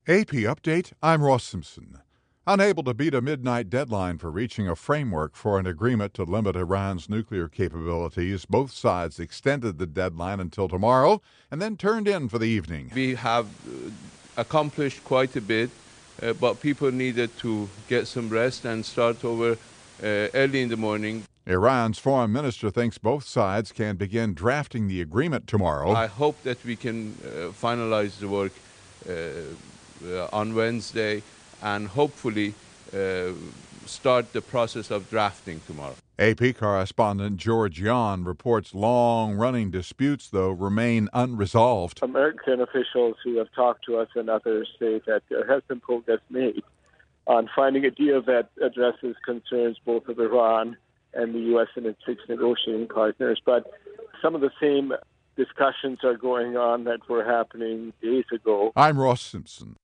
AP Update, I'm Ross Simpson. Unable to beat a midnight deadline for reaching a framework for an agreement to limit Iran's nuclear capabilities, both sides extended the deadline until tomorrow and then turned in for the evening. We have accomplished quite a bit, but people needed to get some rest and start over early in the morning. Iran's foreign minister thinks both sides can begin drafting the agreement tomorrow. I hope that we can finalize the work on Wednesday and hopefully start the process of drafting tomorrow. AP correspondent George Yon reports long-running disputes, though, remain unresolved. American officials who have talked to us and others say that there has been progress made on finding a deal that addresses concerns both of Iran and the U.S. and its six negotiating partners. But some of the same discussions are going on that were happening days ago. I'm Ross Simpson.